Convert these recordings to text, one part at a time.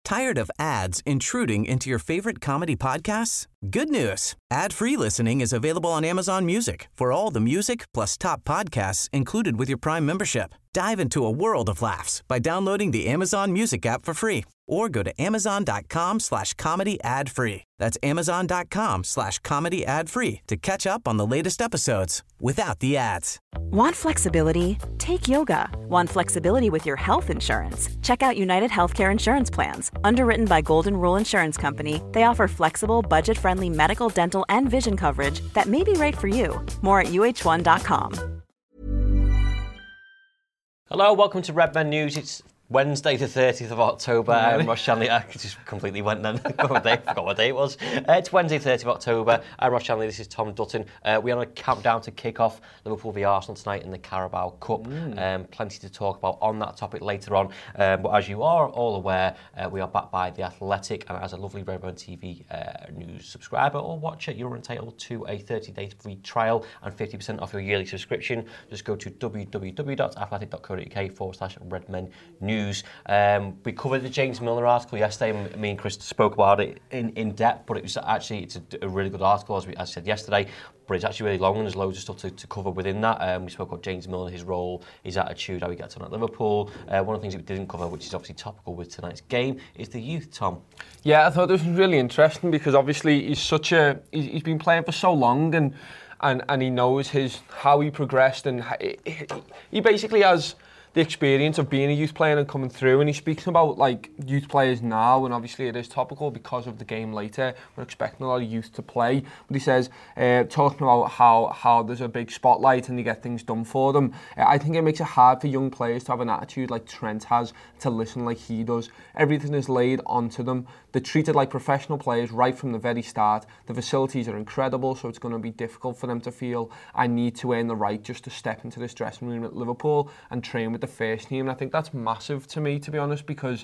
Tired of ads intruding into your favorite comedy podcasts? Good news. Ad-free listening is available on Amazon Music for all the music plus top podcasts included with your Prime membership. Dive into a world of laughs by downloading the Amazon Music app for free or go to amazon.com/comedy ad-free. That's amazon.com/comedy ad-free to catch up on the latest episodes without the ads. Want flexibility? Take yoga. Want flexibility with your health insurance? Check out United Healthcare Insurance Plans. Underwritten by Golden Rule Insurance Company, they offer flexible, budget-friendly medical, dental, and vision coverage that may be right for you. More at uh1.com. Hello, welcome to Redmen News. It's Wednesday the 30th of October. I'm Ross Shanley. I just completely went then. Forgot what day it was. It's Wednesday 30th of October. I'm Ross Shanley. This is Tom Dutton. We're on a countdown to kick off Liverpool v Arsenal tonight in the Carabao Cup. Plenty to talk about on that topic later on. But as you are all aware, we are backed by The Athletic, and as a lovely Redmen TV news subscriber or watcher, you're entitled to a 30-day free trial and 50% off your yearly subscription. Just go to www.athletic.co.uk/Redmen News. We covered the James Milner article yesterday. Me and Chris spoke about it in depth, but it's a really good article, as I said yesterday. But it's actually really long and there's loads of stuff to cover within that. We spoke about James Milner, his role, his attitude, how he gets on at Liverpool. One of the things that we didn't cover, which is obviously topical with tonight's game, is the youth, Tom. Yeah, I thought this was really interesting because obviously he's been playing for so long and he knows how he progressed, and he basically has the experience of being a youth player and coming through, and he speaks about like youth players now, and obviously it is topical because of the game later. We're expecting a lot of youth to play, but he says, talking about how there's a big spotlight and you get things done for them. I think it makes it hard for young players to have an attitude like Trent has, to listen like he does. Everything is laid onto them. They're treated like professional players right from the very start. The facilities are incredible, so it's going to be difficult for them to feel, I need to earn the right just to step into this dressing room at Liverpool and train with the first team. And I think that's massive to me, to be honest, because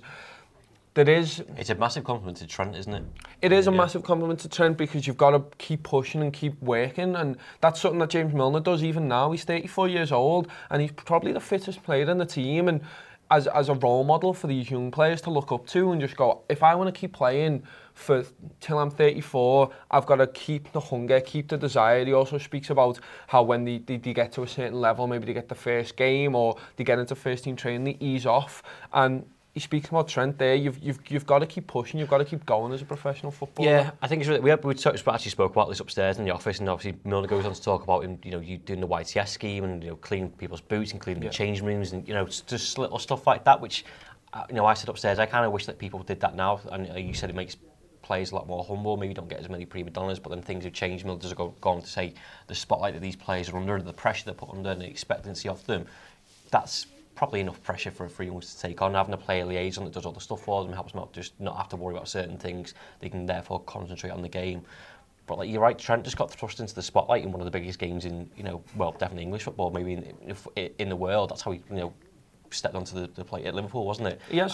it's a massive compliment to Trent, isn't it? It is a massive compliment to Trent, because you've got to keep pushing and keep working, and that's something that James Milner does even now. He's 34 years old and he's probably the fittest player in the team, and as a role model for these young players to look up to and just go, if I want to keep playing till I'm 34, I've got to keep the hunger, keep the desire. He also speaks about how when they get to a certain level, maybe they get the first game or they get into first team training, they ease off. And he speaks about Trent there. You've got to keep pushing. You've got to keep going as a professional footballer. Yeah, I think it's really, we actually spoke about this upstairs in the office, and obviously Milner goes on to talk about you doing the YTS scheme and cleaning people's boots and cleaning the change rooms and just little stuff like that. Which I said upstairs, I kind of wish that people did that now. And you said it makes players a lot more humble. Maybe don't get as many prima donnas, but then things have changed. Milner does go on to say the spotlight that these players are under, the pressure they're put under, and the expectancy of them. That's probably enough pressure for youngsters to take on. Having a player liaison that does all the stuff for them helps them not have to worry about certain things. They can therefore concentrate on the game. But like you're right, Trent just got thrust into the spotlight in one of the biggest games in definitely English football, maybe in the world. That's how he stepped onto the plate at Liverpool, wasn't it? Yeah,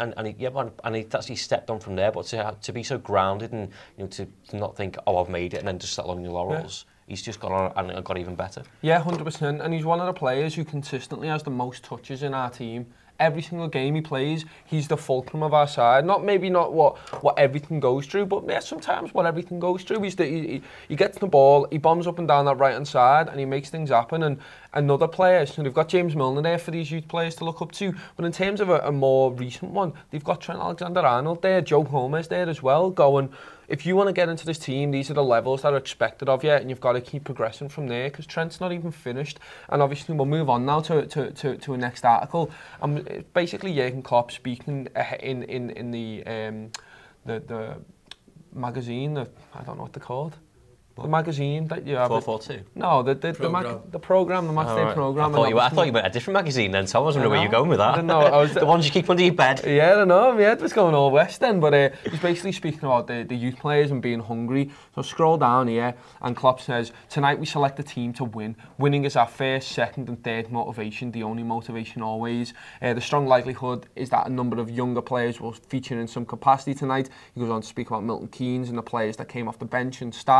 and he actually stepped on from there. But to be so grounded and to not think, oh, I've made it, and then just settle on your laurels. Yeah. He's just gone on and got even better. Yeah, 100%. And he's one of the players who consistently has the most touches in our team. Every single game he plays, he's the fulcrum of our side. Maybe not what everything goes through, but yeah, sometimes what everything goes through. He gets the ball, he bombs up and down that right-hand side, and he makes things happen. And another player, so they've got James Milner there for these youth players to look up to. But in terms of a more recent one, they've got Trent Alexander-Arnold there, Joe Gomez there as well, going, if you want to get into this team, these are the levels that are expected of you, and you've got to keep progressing from there, because Trent's not even finished. And obviously we'll move on now to a next article. Basically Jurgen Klopp speaking in the magazine, I don't know what they're called. The magazine that you have. 442? No, the programme, the matchday programme. I thought you meant a different magazine then, so I wasn't wondering where you're going with that. I don't know. The ones you keep under your bed. Yeah, I don't know. My head was going all west then, but he's basically speaking about the youth players and being hungry. So scroll down here, and Klopp says, tonight we select a team to win. Winning is our first, second and third motivation, the only motivation always. The strong likelihood is that a number of younger players will feature in some capacity tonight. He goes on to speak about Milton Keynes and the players that came off the bench and started.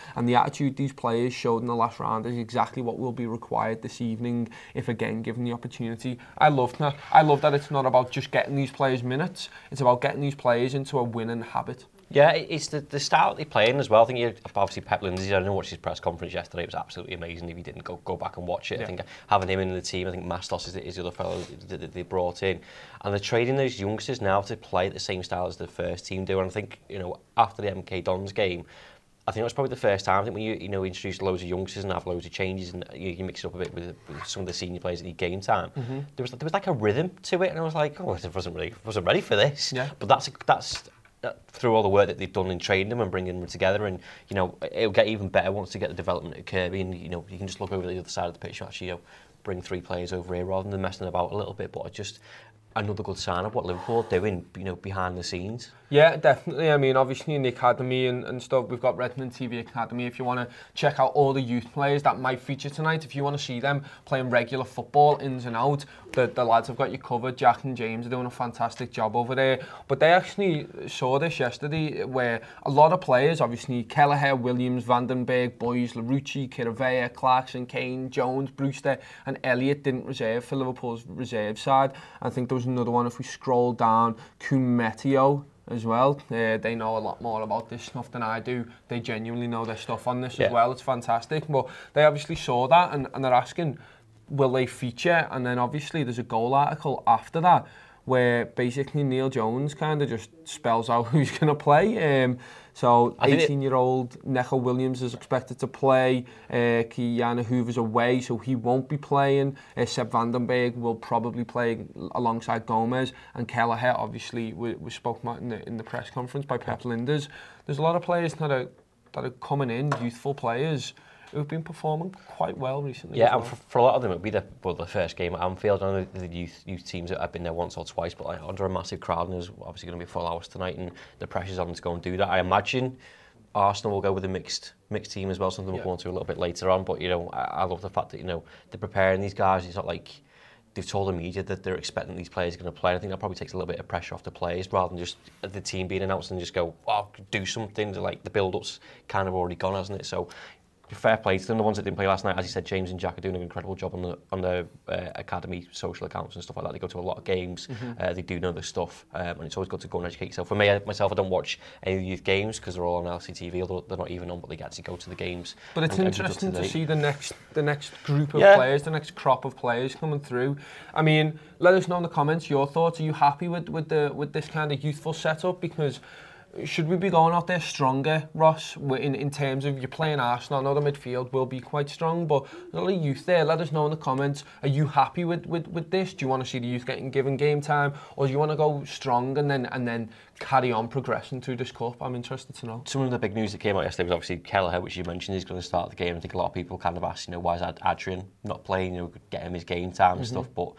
And the attitude these players showed in the last round is exactly what will be required this evening if again given the opportunity. I love that. I love that it's not about just getting these players minutes. It's about getting these players into a winning habit. Yeah, it's the style they play in as well. I think obviously Pep Lijnders, I didn't watch his press conference yesterday. It was absolutely amazing. If you didn't go back and watch it, I think having him in the team, I think Mastos is the other fellow that they brought in, and they're training those youngsters now to play the same style as the first team do. And I think after the MK Dons game, I think it was probably the first time. I think when you introduce loads of youngsters and have loads of changes and you mix it up a bit with some of the senior players at the game time, there was like a rhythm to it, and I was like, I wasn't ready for this. Yeah. But that's through all the work that they've done in training them and bringing them together, and it'll get even better once they get the development at Kirkby, and you can just look over the other side of the pitch and actually bring 3 players over here rather than messing about a little bit. But it's just another good sign of what Liverpool are doing, behind the scenes. Yeah, definitely. I mean, obviously in the academy and stuff, we've got Redmond TV Academy. If you want to check out all the youth players that might feature tonight, if you want to see them playing regular football, ins and out, the lads have got you covered. Jack and James are doing a fantastic job over there. But they actually saw this yesterday, where a lot of players, obviously Kelleher, Williams, Vandenberg, Boys, Larouci, Kiravea, Clarkson, Kane, Jones, Brewster and Elliott didn't reserve for Liverpool's reserve side. I think there was another one, if we scroll down, Kumetio as well. They know a lot more about this stuff than I do. They genuinely know their stuff on this as well. It's fantastic. But they obviously saw that and they're asking, will they feature? And then obviously there's a Goal article after that where basically Neil Jones kind of just spells out who's going to play. So 18-year-old Neco Williams is expected to play. Kiana Hoover's away, so he won't be playing. Sepp Vandenberg will probably play alongside Gomez. And Kelleher, obviously, was spoken about in the press conference by Pep Lijnders. There's a lot of players that are coming in, youthful players, who've been performing quite well recently. Yeah, and for a lot of them, it'll be the first game at Anfield. I know the youth teams that have been there once or twice, but under a massive crowd, and there's obviously going to be full hours tonight, and the pressure's on them to go and do that. I imagine Arsenal will go with a mixed team as well, something we'll go on to a little bit later on. But I love the fact that they're preparing these guys. It's not like they've told the media that they're expecting these players are going to play. I think that probably takes a little bit of pressure off the players rather than just the team being announced and just go, do something. Like the build-up's kind of already gone, hasn't it? So fair play to them. The ones that didn't play last night, as you said, James and Jack are doing an incredible job on the academy social accounts and stuff like that. They go to a lot of games. They do know their stuff, and it's always good to go and educate yourself. For me, myself, I don't watch any of the youth games because they're all on LCTV, although they're not even on, but they get to go to the games. But it's interesting to see the next group of players, the next crop of players coming through. I mean, let us know in the comments your thoughts. Are you happy with this kind of youthful setup? Because should we be going out there stronger, Ross, in terms of you're playing Arsenal? I know the midfield will be quite strong, but there's a lot of youth there. Let us know in the comments. Are you happy with this? Do you want to see the youth getting given game time? Or do you want to go strong and then carry on progressing through this cup? I'm interested to know. Some of the big news that came out yesterday was obviously Kelleher, which you mentioned is going to start the game. I think a lot of people kind of asked, why is Adrian not playing? Get him his game time and stuff. But,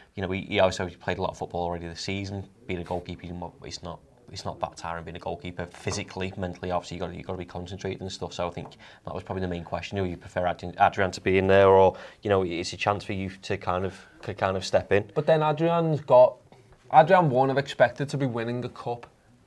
he also played a lot of football already this season. Being a goalkeeper, it's not that tiring being a goalkeeper. Physically, mentally, obviously, you've got to be concentrated and stuff. So I think that was probably the main question. Do you prefer Adrian to be in there, or it's a chance for you to kind of step in? But then Adrian won't have expected to be winning the cup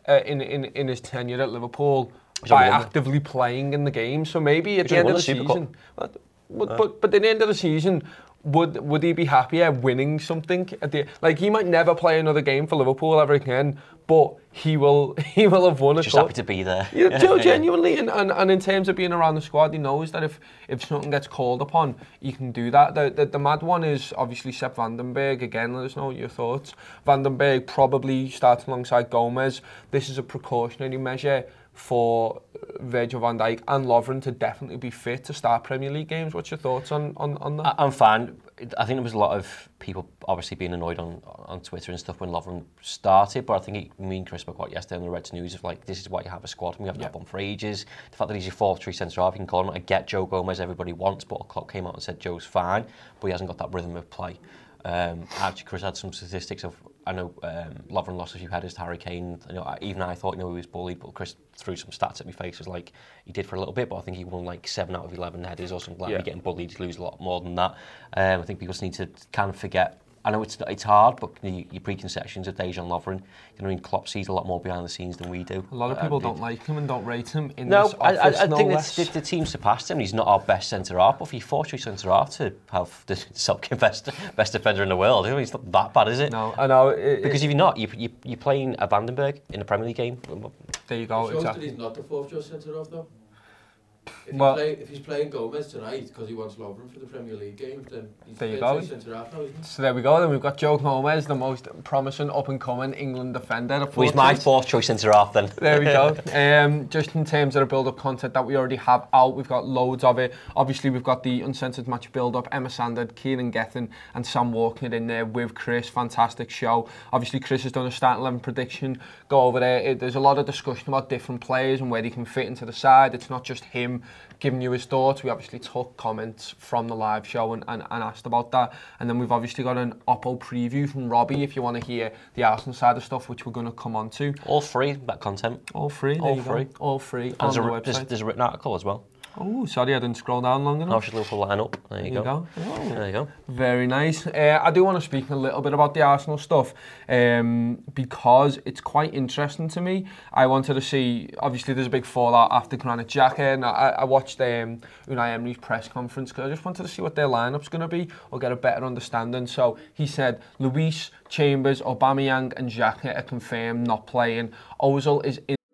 in his tenure at Liverpool by actively playing in the game. So maybe at the end of the season, but at the end of the season, would he be happier winning something? He might never play another game for Liverpool ever again, but he will have won a cup. Just happy to be there. Genuinely, and in terms of being around the squad, he knows that if something gets called upon, he can do that. The mad one is obviously Sepp Vandenberg. Again, let us know your thoughts. Vandenberg probably starting alongside Gomez. This is a precautionary measure for Virgil van Dijk and Lovren to definitely be fit to start Premier League games. What's your thoughts on that? I'm fine. I think there was a lot of people obviously being annoyed on Twitter and stuff when Lovren started, but I think me and Chris spoke about yesterday on the Reds News of this is why you have a squad and we haven't had one for ages. The fact that he's your fourth true centre half, you can call him. I get Joe Gomez, everybody wants, but Klopp came out and said Joe's fine, but he hasn't got that rhythm of play. Actually, Chris had some statistics of, I know Lovren lost a few headers to Harry Kane. Even I thought he was bullied, but Chris threw some stats at my face. It was he did for a little bit, but I think he won 7 out of 11 headers or something like that. Getting bullied, you lose a lot more than that. I think people just need to kind of forget I know it's hard, but your preconceptions of Dejan Lovren, you know, in Klopp sees a lot more behind the scenes than we do. A lot of people don't like him and don't rate him in no, this office. I think the team surpassed him. He's not our best centre-half, but if you're fourth-choice centre-half to have the best defender in the world, he's not that bad, is it? No, I know. Because if you're not, you're playing a Vandenberg in a Premier League game. There you go, exactly. He's not the fourth-choice centre-half, though. If he's playing Gomez tonight because he wants Lovren for the Premier League game, then he's there you go. Centre-half now, isn't he? So there we go. Then we've got Joe Gomez, the most promising up-and-coming England defender. Well, he's my fourth-choice centre-half then. There we go. Just in terms of the build-up content that we already have out, we've got loads of it. Obviously, we've got the Uncensored Match build-up, Emma Sandard, Kieran Gethin and Sam Walker in there with Chris. Fantastic show. Obviously, Chris has done a starting 11 prediction. Go over there. There's a lot of discussion about different players and where they can fit into the side. It's not just him giving you his thoughts. We obviously took comments from the live show and asked about that. And then we've obviously got an Oppo preview from Robbie if you want to hear the Arsenal side of stuff, which we're going to come on to. All free, that content. All free, all free. All free and on the website. There's a written article as well. Oh, sorry, I didn't scroll down long enough. How's your Liverpool line up? There you go. Oh. There you go. Very nice. I do want to speak a little bit about the Arsenal stuff because it's quite interesting to me. I wanted to see, obviously there's a big fallout after Granit Xhaka, and I watched Unai Emery's press conference because I just wanted to see what their lineup's going to be or get a better understanding. So he said Luis, Chambers, Aubameyang and Xhaka are confirmed not playing. Ozil is in.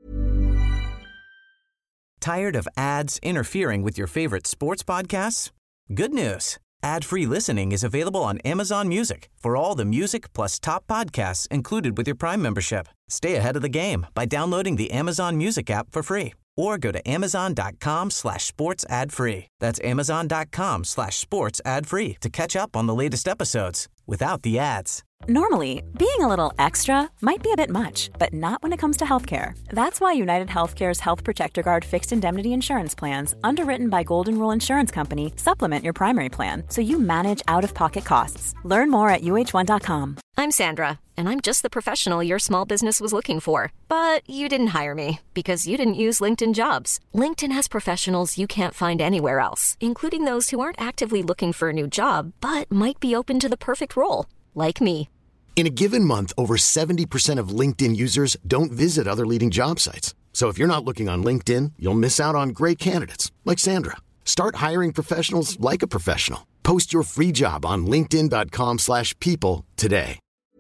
Tired of ads interfering with your favorite sports podcasts? Good news. Ad-free listening is available on Amazon Music for all the music plus top podcasts included with your Prime membership. Stay ahead of the game by downloading the Amazon Music app for free or go to amazon.com/sports ad free. That's amazon.com/sports ad free to catch up on the latest episodes without the ads. Normally, being a little extra might be a bit much, but not when it comes to healthcare. That's why United Healthcare's Health Protector Guard fixed indemnity insurance plans, underwritten by Golden Rule Insurance Company, supplement your primary plan so you manage out-of-pocket costs. Learn more at uh1.com. I'm Sandra, and I'm just the professional your small business was looking for. But you didn't hire me because you didn't use LinkedIn Jobs. LinkedIn has professionals you can't find anywhere else, including those who aren't actively looking for a new job, but might be open to the perfect role, like me. In a given month, over 70% of LinkedIn users don't visit other leading job sites. So if you're not looking on LinkedIn, you'll miss out on great candidates like Sandra. Start hiring professionals like a professional. Post your free job on linkedin.com/people today.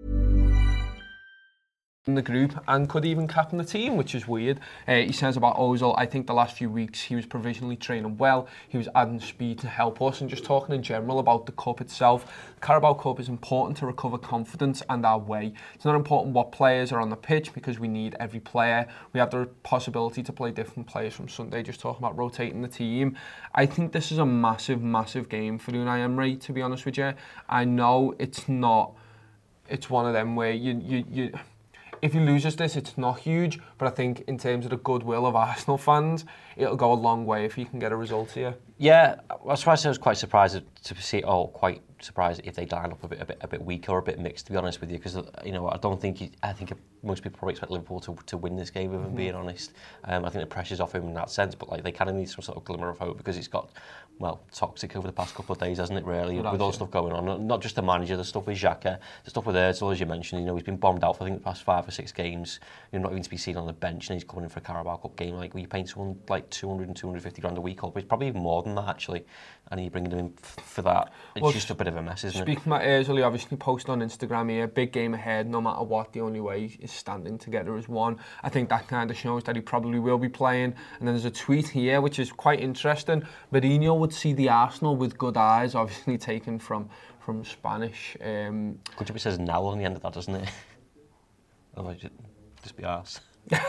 In the group and could even captain the team, which is weird. He says about Ozil, I think the last few weeks he was provisionally training well, he was adding speed to help us, and just talking in general about the Cup itself. The Carabao Cup is important to recover confidence and our way. It's not important what players are on the pitch because we need every player. We have the possibility to play different players from Sunday, just talking about rotating the team. I think this is a massive, massive game for Unai Emery, to be honest with you. I know it's not, it's one of them where you if he loses this, it's not huge, but I think in terms of the goodwill of Arsenal fans, it'll go a long way if he can get a result here. Yeah, that's why I was quite surprised to see. Quite surprised if they line up a bit weaker or a bit mixed, to be honest with you, because I don't think I think most people probably expect Liverpool to win this game, if I'm being honest. I think the pressure's off him in that sense, but like they kind of need some sort of glimmer of hope because it's got toxic over the past couple of days, hasn't it? Really, with all the stuff going on, not just the manager, the stuff with Xhaka, the stuff with Özil, as you mentioned. He's been bombed out for I think the past 5 or 6 games. Not even to be seen on the bench, and he's coming in for a Carabao Cup game. Like, were you paying someone like 200 and 250 grand a week, or it's probably even more than that actually, and you're bringing them in for that. It's just a bit of a mess, isn't it? Speaking about Özil, he obviously posted on Instagram here, big game ahead, no matter what, the only way is standing together as one. I think that kind of shows that he probably will be playing. And then there's a tweet here, which is quite interesting. Mourinho would see the Arsenal with good eyes, obviously taken from Spanish. Good job it says now on the end of that, doesn't it? Otherwise, it'd just be arse.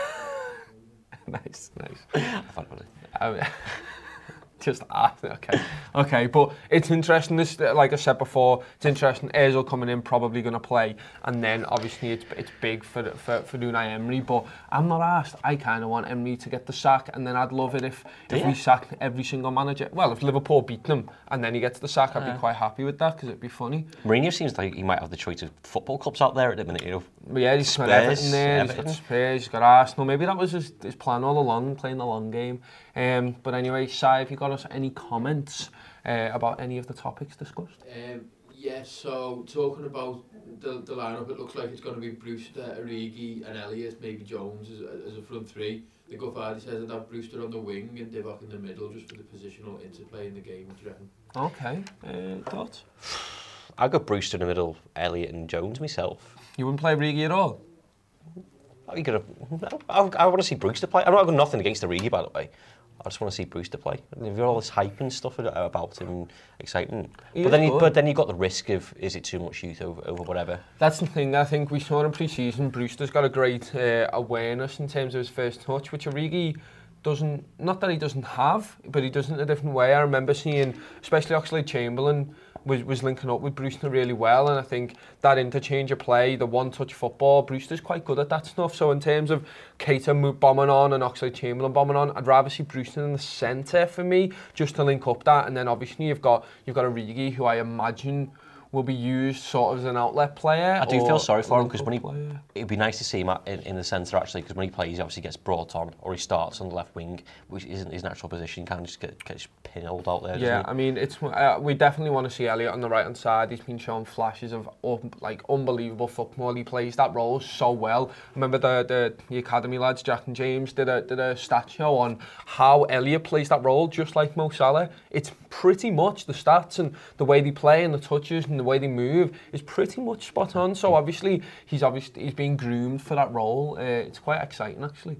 Nice. I thought about it. Just okay, but it's interesting. This, like I said before, it's interesting. Özil coming in, probably going to play, and then obviously it's big for Unai Emery. But I'm not asked. I kind of want Emery to get the sack, and then I'd love it if we sacked every single manager. Well, if Liverpool beat them and then he gets the sack, I'd be quite happy with that because it'd be funny. Mourinho seems like he might have the choice of football clubs out there at the minute. But yeah, he's got Everton there. He's got Spurs. He's got Arsenal. Maybe that was his plan all along, playing the long game. But anyway, Si, have you got us any comments about any of the topics discussed? Yeah, so talking about the lineup, it looks like it's going to be Brewster, Origi and Elliott, maybe Jones as a front three. The Guffardi says I'd have Brewster on the wing and Divock in the middle just for the positional interplay in the game. What do you reckon? Okay, thoughts? I got Brewster in the middle, Elliott and Jones myself. You wouldn't play Origi at all? I want to see Brewster play. I've got nothing against Origi, by the way. I just want to see Brewster play. You've got all this hype and stuff about him, exciting. But then you've got the risk of, is it too much youth over whatever? That's the thing. I think we saw in pre-season, Brewster's got a great awareness in terms of his first touch, which Origi doesn't, not that he doesn't have, but he does it in a different way. I remember seeing, especially Oxlade-Chamberlain, was linking up with Brewster really well, and I think that interchange of play, the one-touch football, Brewster's quite good at that stuff. So in terms of Keita bombing on and Oxlade-Chamberlain bombing on, I'd rather see Brewster in the centre for me, just to link up that. And then obviously you've got Origi, who I imagine will be used sort of as an outlet player. I do feel sorry for him because it'd be nice to see him in the centre actually, because when he plays, he obviously gets brought on or he starts on the left wing, which isn't his natural position. He kind of just get pinholed out there. Yeah, I mean, it's we definitely want to see Elliott on the right hand side. He's been showing flashes of like unbelievable football. He plays that role so well. I remember the academy lads, Jack and James, did a stat show on how Elliott plays that role, just like Mo Salah. It's pretty much the stats and the way they play and the touches and the way they move is pretty much spot on. So obviously he's being groomed for that role. It's quite exciting actually.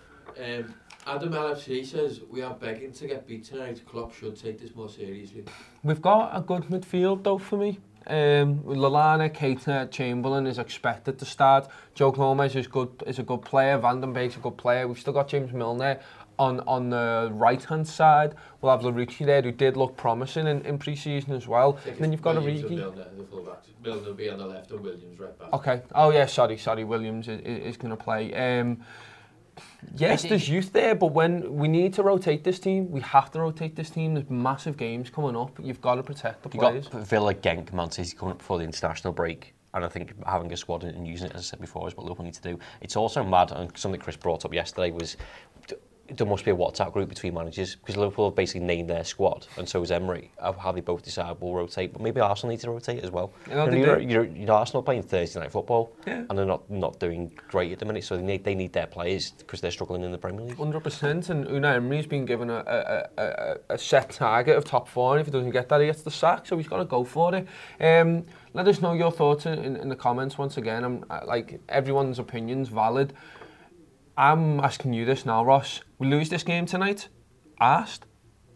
Adam LFC says we are begging to get beat tonight. Klopp should take this more seriously. We've got a good midfield though for me. Lallana, Keita, Chamberlain is expected to start. Joe Gomez is a good player. Van den Beek's a good player. We've still got James Milner on the right hand side. We'll have Larouci there, who did look promising in pre-season as well. And then you've got Origi. Milner, the full-backs. Milner will be on the left and Williams right back. Okay. Oh yeah, sorry. Williams is going to play. Yes, there's youth there, but when we need to rotate this team, we have to rotate this team. There's massive games coming up. You've got to protect the players. You've got Villa, Genk, Man City coming up before the international break. And I think having a squad and using it, as I said before, is what Liverpool need to do. It's also mad, and something Chris brought up yesterday was there must be a WhatsApp group between managers, because Liverpool have basically named their squad, and so is Emery, of how they both decide we'll rotate. But maybe Arsenal need to rotate as well. You know, Arsenal playing Thursday night football, and they're not doing great at the minute, so they need their players because they're struggling in the Premier League. 100%, and Unai Emery's been given a set target of top 4, and if he doesn't get that, he gets the sack, so he's got to go for it. Let us know your thoughts in the comments once again. Like, everyone's opinion's valid. I'm asking you this now, Ross. We lose this game tonight? Asked?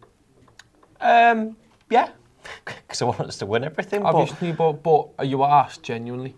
Yeah. Because I want us to win everything. Obviously, but are you asked genuinely?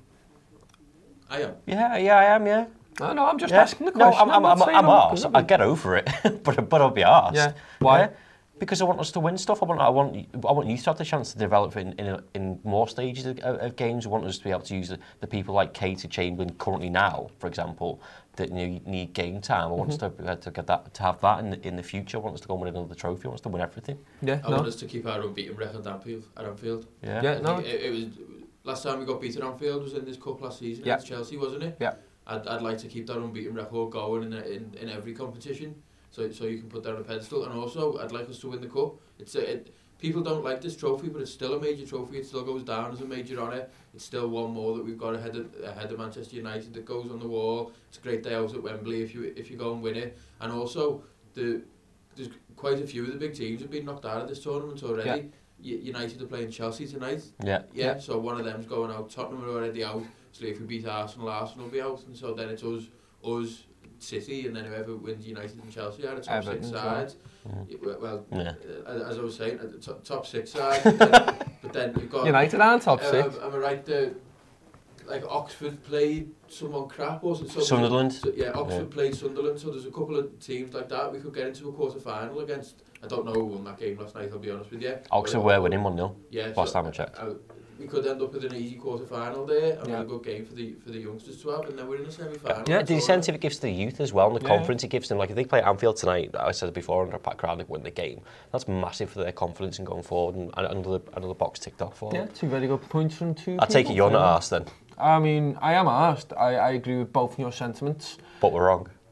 I am. Yeah, I am, yeah. No, I'm just asking the question. No, I'm arsed. I'll get over it, but I'll be arsed. Yeah. Why? Yeah? Because I want us to win stuff. I want you to have the chance to develop in more stages of games. I want us to be able to use the people like Keita, Chamberlain currently now, for example, that need game time. I want us to get that, to have that in the future. I want us to go and win another trophy. I want us to win everything. Yeah. I want us to keep our unbeaten record at Anfield. Yeah. Yeah. No. It was last time we got beaten at Anfield was in this cup last season against Chelsea, wasn't it? Yeah. I'd like to keep that unbeaten record going in every competition. So you can put that on a pedestal, and also I'd like us to win the cup. People don't like this trophy, but it's still a major trophy. It still goes down as a major honour. It's still one more that we've got ahead of Manchester United that goes on the wall. It's a great day out at Wembley if you go and win it. And also there's quite a few of the big teams have been knocked out of this tournament already. Yeah. United are playing Chelsea tonight. Yeah. So one of them's going out. Tottenham are already out. So if we beat Arsenal will be out, and so then it's us. City, and then whoever wins United and Chelsea are the top Everton 6 sides. Well, as I was saying, top 6 sides. but then you've got United aren't top 6. Am I right? Like Oxford played someone crap or something. Sunderland. Oxford played Sunderland. So there's a couple of teams like that we could get into a quarter final against. I don't know who won that game last night. I'll be honest with you. Oxford were winning 1-0. Yeah. Last time I checked. We could end up with an easy quarter final there and a good game for the youngsters to have, and then we're in a semi final. Yeah, the incentive it gives to the youth as well, and the confidence it gives them. Like if they play at Anfield tonight, I said it before, under a packed crowd, they win the game. That's massive for their confidence in going forward, and another box ticked off for them. Yeah, 2 very good points from 2 I take it you're not arsed then. I mean, I am arsed. I agree with both your sentiments. But we're wrong.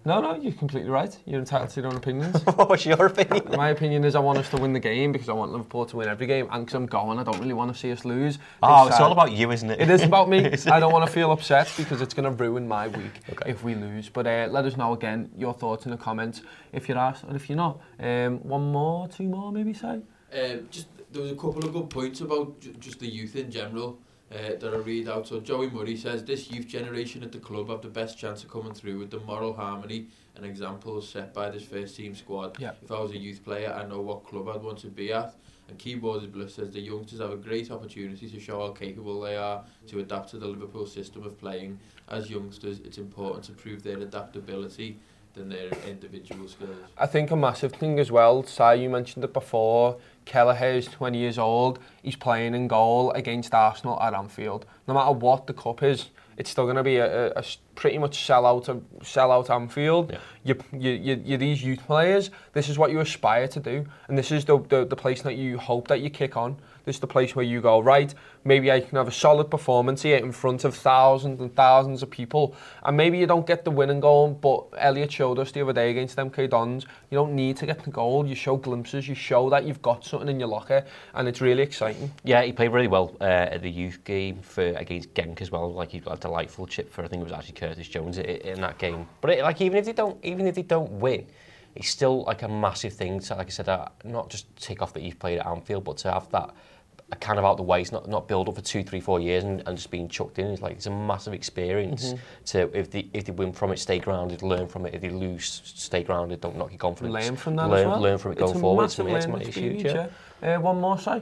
No, you're completely right. You're entitled to your own opinions. What's your opinion? My opinion is I want us to win the game because I want Liverpool to win every game, and because I'm going, I don't really want to see us lose. It's all about you, isn't it? It is about me. I don't want to feel upset because it's going to ruin my week if we lose. But let us know again your thoughts in the comments if you're asked, and if you're not. One more, two more, maybe say. There was a couple of good points about just the youth in general. That I read out. So Joey Murray says, this youth generation at the club have the best chance of coming through with the moral harmony and examples set by this first team squad. Yeah. If I was a youth player, I know what club I'd want to be at. And Keyboard is Bliss says the youngsters have a great opportunity to show how capable they are to adapt to the Liverpool system of playing. As youngsters, it's important to prove their adaptability than their individual skills. I think a massive thing as well, Si, you mentioned it before, Kelleher is 20 years old, he's playing in goal against Arsenal at Anfield. No matter what the cup is, it's still going to be a pretty much sell out Anfield. Yeah. You're these youth players, this is what you aspire to do, and this is the place that you hope that you kick on. This is the place where you go, right, maybe I can have a solid performance here in front of thousands and thousands of people, and maybe you don't get the winning goal, but Elliot showed us the other day against MK Dons, you don't need to get the goal, you show glimpses, you show that you've got something in your locker, and it's really exciting. Yeah, he played really well at the youth game against Genk as well. Like, he got a delightful chip for, I think it was actually Curtis Jones in that game. But even if they don't win, it's still like a massive thing to, like I said, not just tick off that you've played at Anfield, but to have that kind of out the way, it's not build up for 2, 3, 4 years and just being chucked in. It's a massive experience to, if they win from it, stay grounded, learn from it. If they lose, stay grounded, don't knock your confidence. Learn from that as well. Learn from it going forward. It's huge. One more, Si?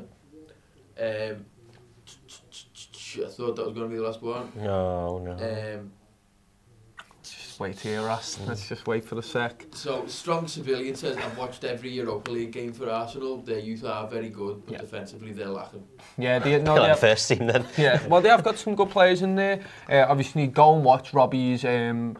I thought that was going to be the last one. No. Just wait here, Ross. Let's just wait for the sec. So, Strong Civilian says, I've watched every Europa League game for Arsenal. Their youth are very good, but defensively they're lacking. Yeah, they have first team then. Yeah, well, they have got some good players in there. Obviously, go and watch Robbie's Oppo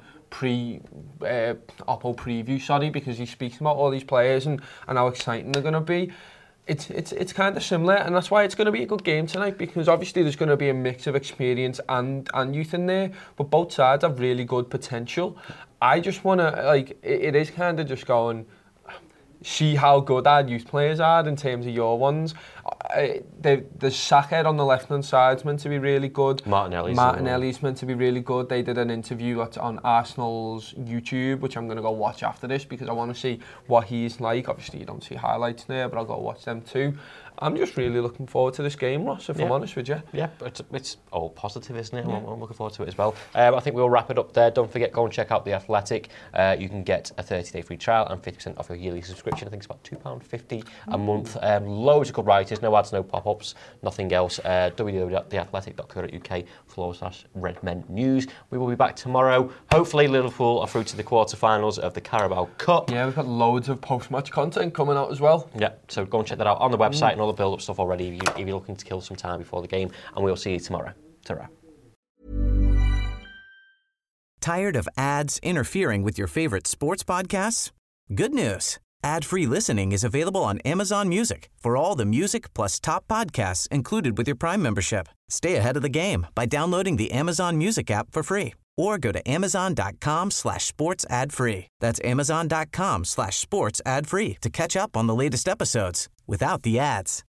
preview, because he speaks about all these players and how exciting they're going to be. It's kind of similar, and that's why it's going to be a good game tonight, because obviously there's going to be a mix of experience and youth in there, but both sides have really good potential. I just want to, it is kind of just going, see how good our youth players are in terms of your ones. There's Saka on the left-hand side is meant to be really good. Martinelli's meant to be really good. They did an interview on Arsenal's YouTube, which I'm going to go watch after this because I want to see what he's like. Obviously, you don't see highlights there, but I'll go watch them too. I'm just really looking forward to this game, Ross, if I'm honest with you. Yeah, but it's all positive, isn't it? Yeah. I'm looking forward to it as well. I think we'll wrap it up there. Don't forget, go and check out The Athletic. You can get a 30-day free trial and 50% off your yearly subscription. I think it's about £2.50 a month. Loads of good writers, no ads, no pop-ups, nothing else. www.theathletic.co.uk/Redmen News. We will be back tomorrow. Hopefully, Liverpool are through to the quarter-finals of the Carabao Cup. Yeah, we've got loads of post-match content coming out as well. Yeah, so go and check that out on the website and all the build-up stuff already if you're looking to kill some time before the game, and we'll see you tomorrow. Ta-ra. Tired of ads interfering with your favorite sports podcasts? Good news. Ad-free listening is available on Amazon Music for all the music plus top podcasts included with your Prime membership. Stay ahead of the game by downloading the Amazon Music app for free or go to amazon.com/sports ad free. That's amazon.com/sports ad free to catch up on the latest episodes without the ads.